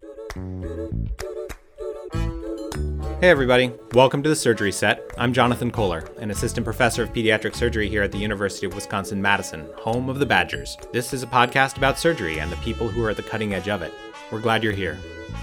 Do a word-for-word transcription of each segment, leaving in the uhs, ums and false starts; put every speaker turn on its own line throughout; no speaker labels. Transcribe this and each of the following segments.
Hey everybody, welcome to the Surgery Set. I'm Jonathan Kohler, an assistant professor of pediatric surgery here at the University of Wisconsin-Madison, home of the Badgers. This is a podcast about surgery and the people who are at the cutting edge of it. We're glad you're here.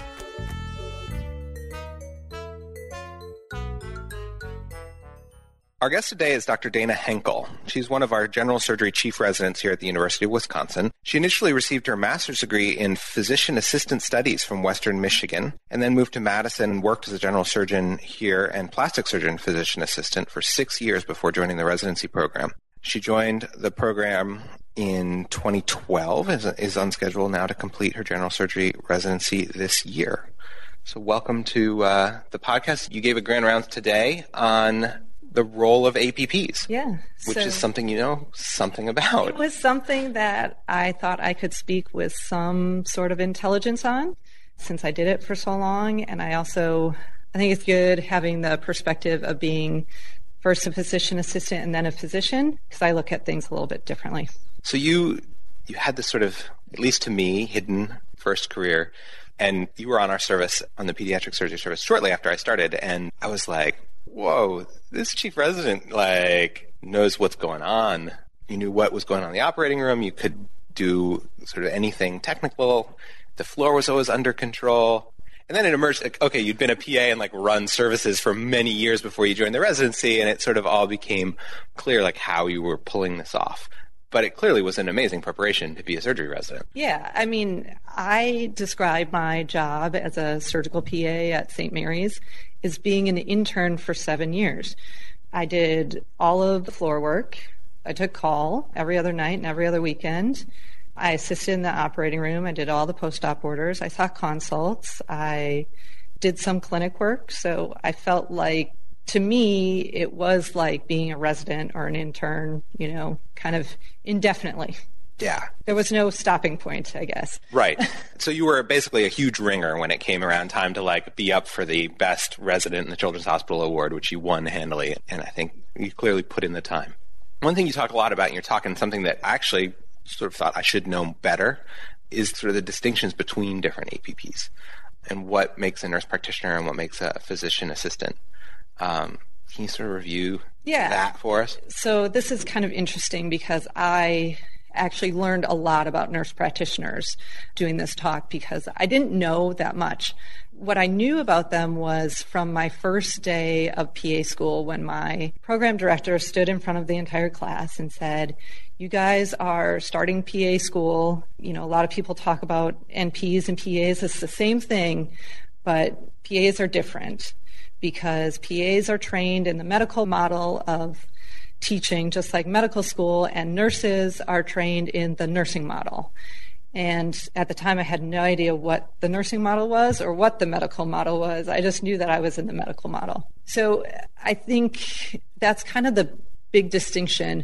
Our guest today is Doctor Dana Henkel. She's one of our general surgery chief residents here at the University of Wisconsin. She initially received her master's degree in physician assistant studies from Western Michigan, and then moved to Madison and worked as a general surgeon here and plastic surgeon physician assistant for six years before joining the residency program. She joined the program in twenty twelve, and is on schedule now to complete her general surgery residency this year. So welcome to uh, the podcast. You gave a grand rounds today on the role of A P Ps.
Yeah.
Which
so
is something you know something about.
It was something that I thought I could speak with some sort of intelligence on, since I did it for so long. And I also, I think it's good having the perspective of being first a physician assistant and then a physician, because I look at things a little bit differently.
So you you had this sort of, at least to me, hidden first career, and you were on our service, on the pediatric surgery service, shortly after I started, and I was like, whoa, this chief resident, like, knows what's going on. You knew what was going on in the operating room. You could do sort of anything technical. The floor was always under control. And then it emerged, like, okay, you'd been a P A and, like, run services for many years before you joined the residency, and it sort of all became clear, like, how you were pulling this off. But it clearly was an amazing preparation to be a surgery resident.
Yeah, I mean, I describe my job as a surgical P A at Saint Mary's as being an intern for seven years. I did all of the floor work. I took call every other night and every other weekend. I assisted in the operating room. I did all the post-op orders. I saw consults. I did some clinic work. So I felt like, to me, it was like being a resident or an intern, you know, kind of indefinitely.
Yeah.
There was no stopping point, I guess.
Right. So you were basically a huge ringer when it came around time to, like, be up for the best resident in the Children's Hospital Award, which you won handily. And I think you clearly put in the time. One thing you talk a lot about, and you're talking something that I actually sort of thought I should know better, is sort of the distinctions between different A P Ps and what makes a nurse practitioner and what makes a physician assistant. Um, can you sort of review
yeah.
that for us?
So this is kind of interesting because I actually learned a lot about nurse practitioners doing this talk because I didn't know that much. What I knew about them was from my first day of P A school when my program director stood in front of the entire class and said, you guys are starting P A school. You know, a lot of people talk about N Ps and P As. It's the same thing, but P As are different because P As are trained in the medical model of teaching, just like medical school, and nurses are trained in the nursing model. And at the time, I had no idea what the nursing model was or what the medical model was. I just knew that I was in the medical model. So I think that's kind of the big distinction.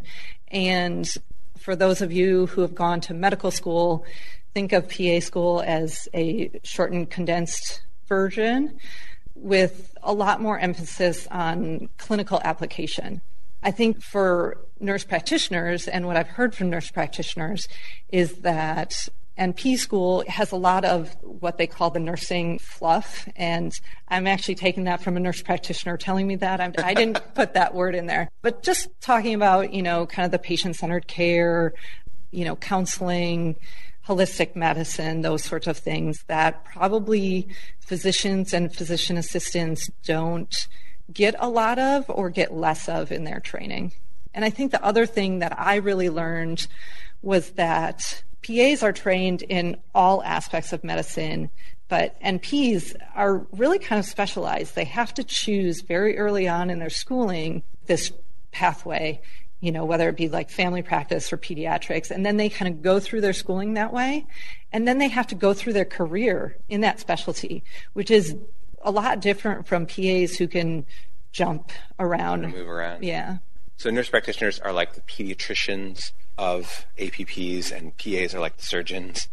And for those of you who have gone to medical school, think of P A school as a shortened, condensed version with a lot more emphasis on clinical application. I think for nurse practitioners, and what I've heard from nurse practitioners, is that N P school has a lot of what they call the nursing fluff, and I'm actually taking that from a nurse practitioner telling me that. I'm, I didn't put that word in there. But just talking about, you know, kind of the patient-centered care, you know, counseling, holistic medicine, those sorts of things that probably physicians and physician assistants don't get a lot of or get less of in their training. And I think the other thing that I really learned was that P As are trained in all aspects of medicine, but N Ps are really kind of specialized. They have to choose very early on in their schooling this pathway, you know, whether it be like family practice or pediatrics, and then they kind of go through their schooling that way. And then they have to go through their career in that specialty, which is a lot different from P As who can jump around.
Move around.
Yeah.
So nurse practitioners are like the pediatricians of A P Ps, and P As are like the surgeons.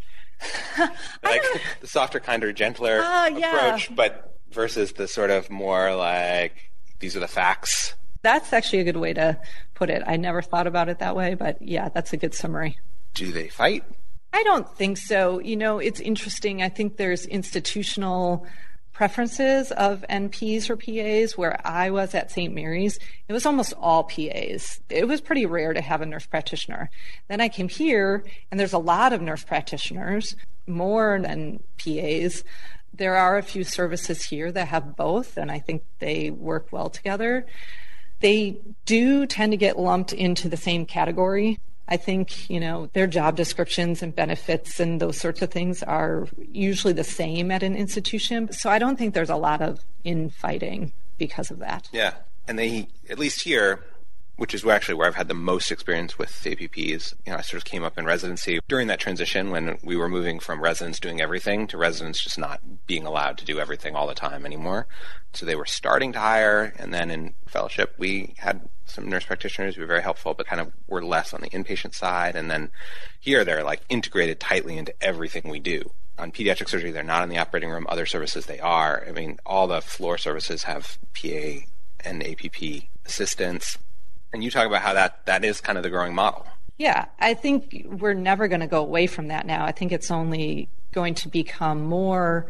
Like the softer, kinder, gentler
uh, yeah.
approach, but versus the sort of more like, these are the facts.
That's actually a good way to put it. I never thought about it that way, but yeah, that's a good summary.
Do they fight?
I don't think so. You know, it's interesting. I think there's institutional preferences of N Ps or P As. Where I was at Saint Mary's, it was almost all P As. It was pretty rare to have a nurse practitioner. Then I came here, and there's a lot of nurse practitioners, more than P As. There are a few services here that have both, and I think they work well together. They do tend to get lumped into the same category. I think, you know, their job descriptions and benefits and those sorts of things are usually the same at an institution. So I don't think there's a lot of infighting because of that.
Yeah. And they, at least here, which is actually where I've had the most experience with A P Ps. You know, I sort of came up in residency during that transition when we were moving from residents doing everything to residents just not being allowed to do everything all the time anymore. So they were starting to hire, and then in fellowship, we had some nurse practitioners who were very helpful, but kind of were less on the inpatient side. And then here, they're like integrated tightly into everything we do. On pediatric surgery, they're not in the operating room. Other services, they are. I mean, all the floor services have P A and A P P assistants. And you talk about how that, that is kind of the growing model.
Yeah, I think we're never going to go away from that now. I think it's only going to become more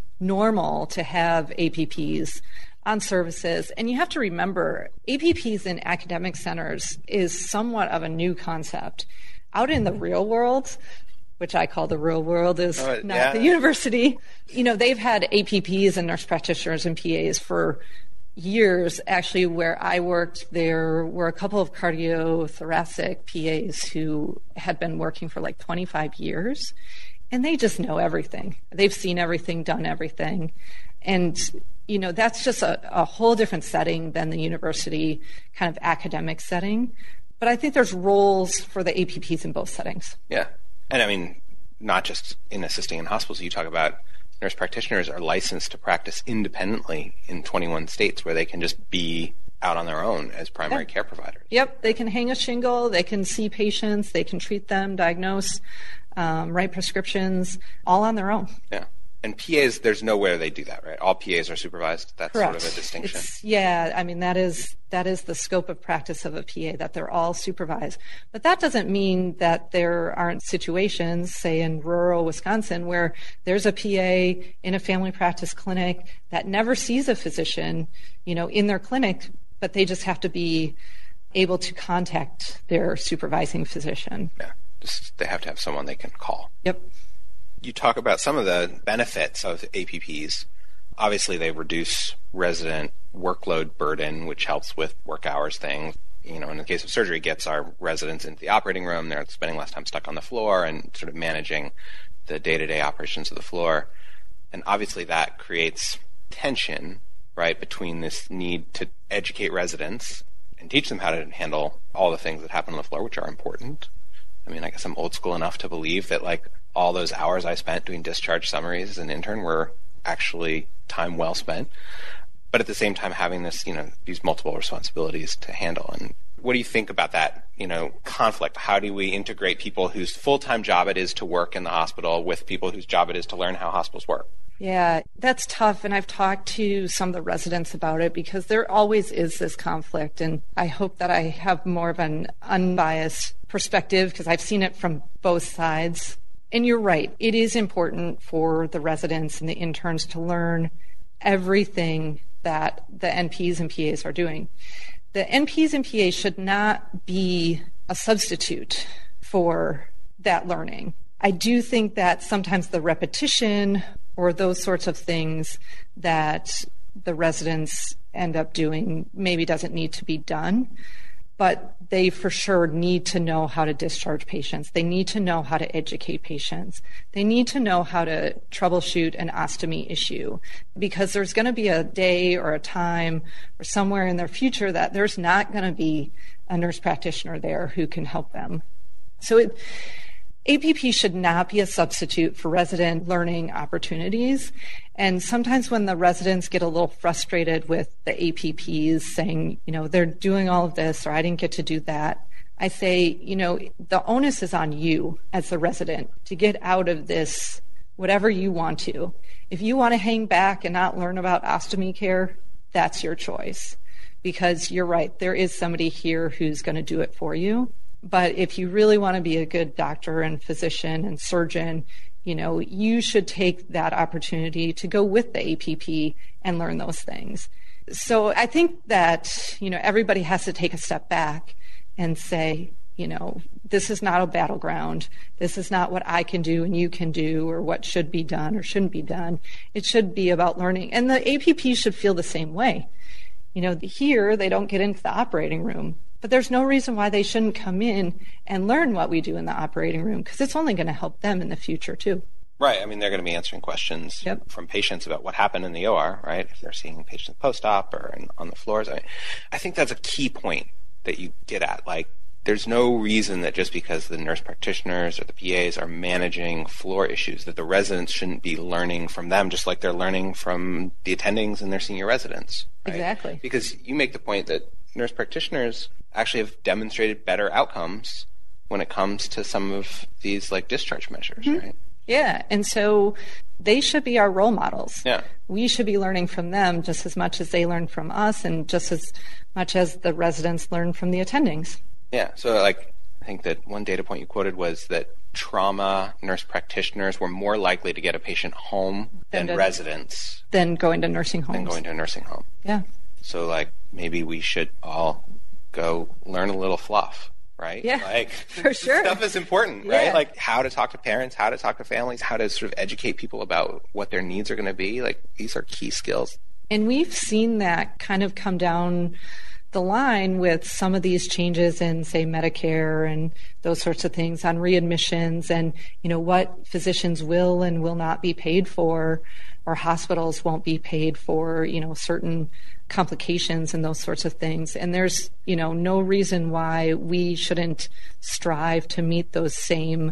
normal to have A P Ps on services. And you have to remember, A P Ps in academic centers is somewhat of a new concept. Out in the real world, which I call the real world, is oh, not yeah. the university, you know, they've had A P Ps and nurse practitioners and P As for years. Actually, where I worked, there were a couple of cardiothoracic P As who had been working for like twenty-five years, and they just know everything. They've seen everything, done everything. And, you know, that's just a, a whole different setting than the university kind of academic setting. But I think there's roles for the A P Ps in both settings.
Yeah. And I mean, not just in assisting in hospitals. You talk about nurse practitioners are licensed to practice independently in twenty-one states where they can just be out on their own as primary
yep.
care providers.
Yep. They can hang a shingle. They can see patients. They can treat them, diagnose, um, write prescriptions, all on their own.
Yeah. And P As, there's nowhere they do that, right? All P As are supervised. That's
Correct.
Sort of a distinction.
It's, yeah, I mean, that is that is the scope of practice of a P A, that they're all supervised. But that doesn't mean that there aren't situations, say in rural Wisconsin, where there's a P A in a family practice clinic that never sees a physician, you know, in their clinic, but they just have to be able to contact their supervising physician.
Yeah, just they have to have someone they can call.
Yep.
You talk about some of the benefits of A P Ps. Obviously, they reduce resident workload burden, which helps with work hours things. You know, in the case of surgery, gets our residents into the operating room. They're spending less time stuck on the floor and sort of managing the day-to-day operations of the floor. And obviously, that creates tension, right, between this need to educate residents and teach them how to handle all the things that happen on the floor, which are important. I mean, I guess I'm old school enough to believe that, like, all those hours I spent doing discharge summaries as an intern were actually time well spent. But at the same time, having this, you know, these multiple responsibilities to handle. And what do you think about that, you know, conflict? How do we integrate people whose full-time job it is to work in the hospital with people whose job it is to learn how hospitals work?
Yeah, that's tough. And I've talked to some of the residents about it because there always is this conflict. And I hope that I have more of an unbiased perspective because I've seen it from both sides. And you're right. It is important for the residents and the interns to learn everything that the N Ps and P As are doing. The N Ps and P As should not be a substitute for that learning. I do think that sometimes the repetition or those sorts of things that the residents end up doing maybe doesn't need to be done. But they for sure need to know how to discharge patients. They need to know how to educate patients. They need to know how to troubleshoot an ostomy issue because there's going to be a day or a time or somewhere in their future that there's not going to be a nurse practitioner there who can help them. So it, A P P should not be a substitute for resident learning opportunities. And sometimes when the residents get a little frustrated with the A P Ps saying, you know, they're doing all of this or I didn't get to do that, I say, you know, the onus is on you as the resident to get out of this whatever you want to. If you want to hang back and not learn about ostomy care, that's your choice. Because you're right, there is somebody here who's going to do it for you. But if you really want to be a good doctor and physician and surgeon, you know, you should take that opportunity to go with the A P P and learn those things. So I think that, you know, everybody has to take a step back and say, you know, this is not a battleground. This is not what I can do and you can do, or what should be done or shouldn't be done. It should be about learning. And the A P P should feel the same way. You know, here they don't get into the operating room, but there's no reason why they shouldn't come in and learn what we do in the operating room, because it's only going to help them in the future too.
Right. I mean, they're going to be answering questions
yep.
from patients about what happened in the O R, right? If they're seeing patients post-op or in, on the floors. I mean, I think that's a key point that you get at. Like, there's no reason that just because the nurse practitioners or the P As are managing floor issues, that the residents shouldn't be learning from them, just like they're learning from the attendings and their senior residents. Right?
Exactly.
Because you make the point that nurse practitioners actually have demonstrated better outcomes when it comes to some of these like discharge measures, mm-hmm. right?
Yeah, and so they should be our role models.
Yeah.
We should be learning from them just as much as they learn from us, and just as much as the residents learn from the attendings.
Yeah, so like I think that one data point you quoted was that trauma nurse practitioners were more likely to get a patient home than, than to, residents.
Than going to nursing homes.
Than going to a nursing home.
Yeah.
So like maybe we should all go learn a little fluff. Right?
Yeah,
like,
for sure.
Stuff is important,
yeah.
right? Like how to talk to parents, how to talk to families, how to sort of educate people about what their needs are going to be. Like these are key skills.
And we've seen that kind of come down the line with some of these changes in, say, Medicare and those sorts of things on readmissions and, you know, what physicians will and will not be paid for, or hospitals won't be paid for, you know, certain complications and those sorts of things. And there's, you know, no reason why we shouldn't strive to meet those same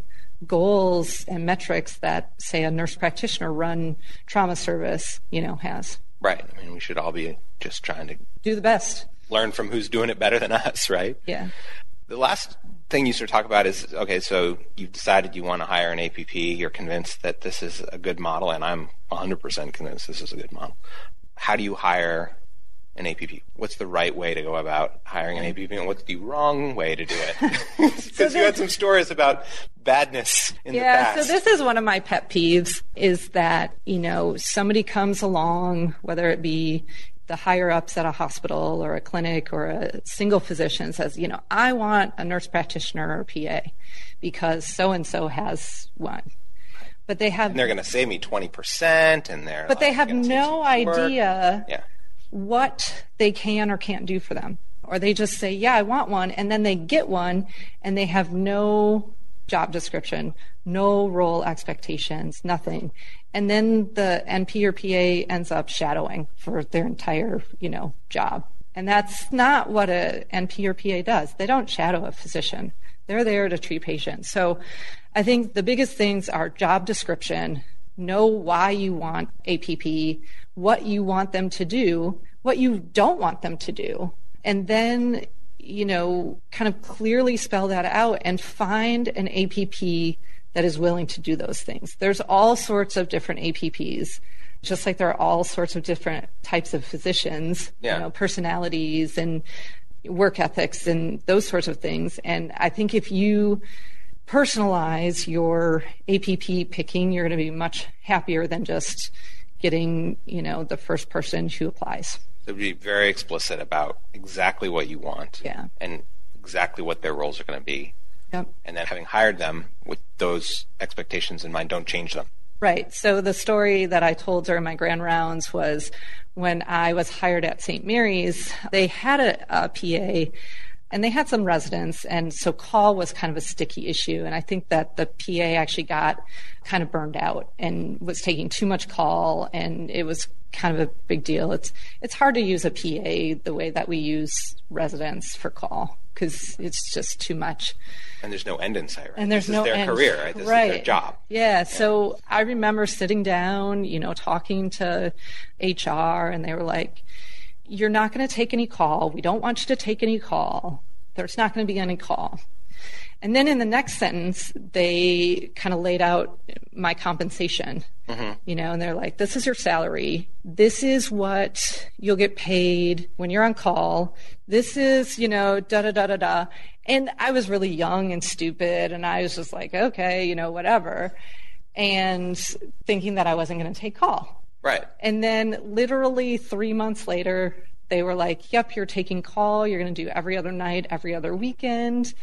goals and metrics that, say, a nurse practitioner run trauma service, you know, has.
Right. I mean, we should all be just trying to
do the best.
Learn from who's doing it better than us, right?
Yeah.
The last thing you sort of talk about is, okay, so you've decided you want to hire an A P P. You're convinced that this is a good model, and I'm one hundred percent convinced this is a good model. How do you hire an A P P? What's the right way to go about hiring an A P P, and what's the wrong way to do it? Because so you had some stories about badness in
yeah,
the past.
So this is one of my pet peeves, is that, you know, somebody comes along, whether it be the higher ups at a hospital or a clinic or a single physician, says, you know, I want a nurse practitioner or a P A because so-and-so has one. But they have...
And they're going to save me twenty percent, and they're...
But
like,
they have no idea
yeah.
what they can or can't do for them. Or they just say, yeah, I want one, and then they get one, and they have no job description, no role expectations, nothing. And then the N P or P A ends up shadowing for their entire, you know, job. And that's not what a N P or P A does. They don't shadow a physician. They're there to treat patients. So I think the biggest things are job description, know why you want A P P, what you want them to do, what you don't want them to do, and then, you know, kind of clearly spell that out and find an A P P that is willing to do those things. There's all sorts of different A P Ps, just like there are all sorts of different types of physicians,
yeah.
you know, personalities and work ethics and those sorts of things. And I think if you personalize your A P P picking, you're going to be much happier than just getting, you know, the first person who applies.
So be very explicit about exactly what you want,
yeah.
and exactly what their roles are going to be.
Yep.
And then having hired them with those expectations in mind, don't change them.
Right. So the story that I told during my grand rounds was when I was hired at Saint Mary's, they had a, a P A and they had some residents, and so call was kind of a sticky issue. And I think that the P A actually got kind of burned out and was taking too much call, and it was kind of a big deal. It's it's hard to use a P A the way that we use residents for call, because it's just too much.
And there's no end in sight, right?
And there's
this
no
is their
end.
career, right? This
right.
is their job.
Yeah.
yeah.
So I remember sitting down, you know, talking to H R, and they were like, you're not going to take any call. We don't want you to take any call. There's not going to be any call. And then in the next sentence, they kind of laid out my compensation, mm-hmm. you know, and they're like, this is your salary. This is what you'll get paid when you're on call. This is, you know, da, da, da, da, da. And I was really young and stupid, and I was just like, okay, you know, whatever, and thinking that I wasn't going to take call.
Right.
And then literally three months later, they were like, yep, you're taking call. You're going to do every other night, every other weekend.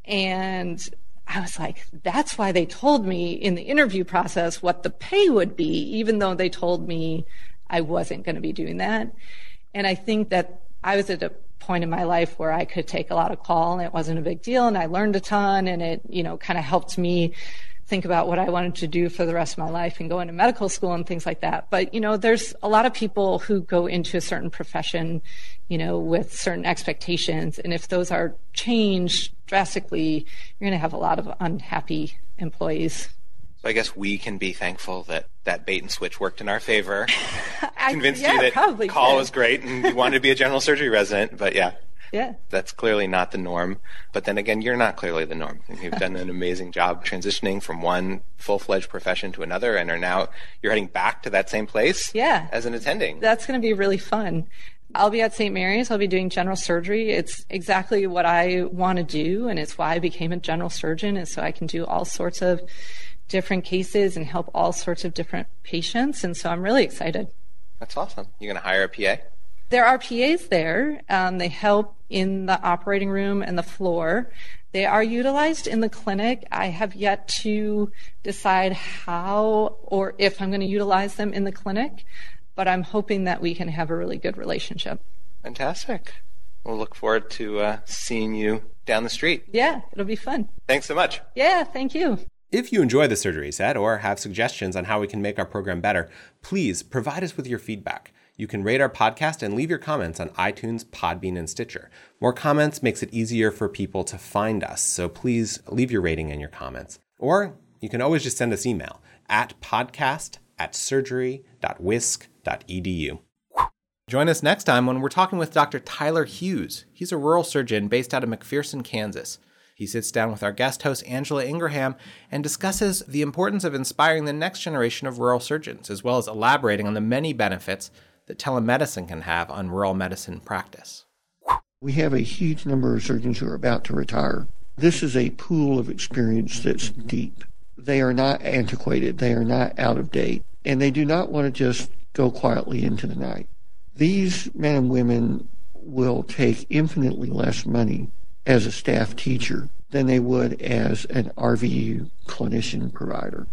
And I was like, that's why they told me in the interview process what the pay would be, even though they told me I wasn't going to be doing that. And I think that I was at a point in my life where I could take a lot of call and it wasn't a big deal. And I learned a ton, and it, you know, kind of helped me think about what I wanted to do for the rest of my life and go into medical school and things like that. But, you know, there's a lot of people who go into a certain profession, you know, with certain expectations. And if those are changed drastically, you're going to have a lot of unhappy employees.
So I guess we can be thankful that that bait and switch worked in our favor.
I,
Convinced
yeah,
you that
probably
call
did.
was great and you wanted to be a general surgery resident. But yeah.
Yeah.
That's clearly not the norm. But then again, you're not clearly the norm. You've done an amazing job transitioning from one full-fledged profession to another, and are now, you're heading back to that same place
Yeah.
as an attending.
That's going to be really fun. I'll be at Saint Mary's. I'll be doing general surgery. It's exactly what I want to do, and it's why I became a general surgeon, is so I can do all sorts of different cases and help all sorts of different patients. And so I'm really excited.
That's awesome. You're going to hire a P A?
There are P As there. Um, they help in the operating room and the floor. They are utilized in the clinic. I have yet to decide how or if I'm going to utilize them in the clinic, but I'm hoping that we can have a really good relationship.
Fantastic. We'll look forward to uh, seeing you down the street.
Yeah, it'll be fun.
Thanks so much.
Yeah, thank you.
If you enjoy the Surgery Set or have suggestions on how we can make our program better, please provide us with your feedback. You can rate our podcast and leave your comments on iTunes, Podbean, and Stitcher. More comments makes it easier for people to find us, so please leave your rating and your comments. Or you can always just send us email at podcast at surgery dot wisc dot e d u. Join us next time when we're talking with Doctor Tyler Hughes. He's a rural surgeon based out of McPherson, Kansas. He sits down with our guest host, Angela Ingraham, and discusses the importance of inspiring the next generation of rural surgeons, as well as elaborating on the many benefits that telemedicine can have on rural medicine practice.
We have a huge number of surgeons who are about to retire. This is a pool of experience that's deep. They are not antiquated. They are not out of date. And they do not want to just go quietly into the night. These men and women will take infinitely less money as a staff teacher than they would as an R V U clinician provider.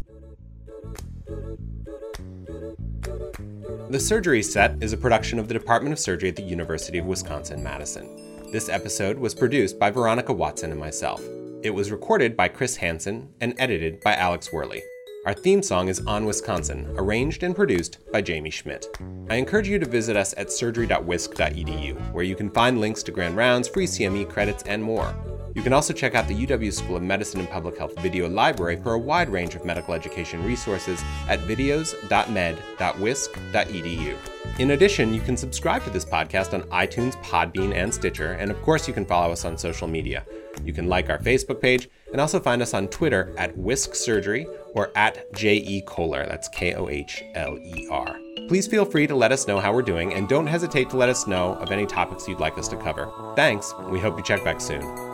The Surgery Set is a production of the Department of Surgery at the University of Wisconsin-Madison. This episode was produced by Veronica Watson and myself. It was recorded by Chris Hansen and edited by Alex Worley. Our theme song is On Wisconsin, arranged and produced by Jamie Schmidt. I encourage you to visit us at surgery dot wisc dot e d u, where you can find links to grand rounds, free C M E credits, and more. You can also check out the U W School of Medicine and Public Health video library for a wide range of medical education resources at videos dot med dot wisc dot e d u. In addition, you can subscribe to this podcast on iTunes, Podbean, and Stitcher, and of course you can follow us on social media. You can like our Facebook page and also find us on Twitter at Wisc Surgery or at J E Kohler, that's K O H L E R. Please feel free to let us know how we're doing, and don't hesitate to let us know of any topics you'd like us to cover. Thanks, we hope you check back soon.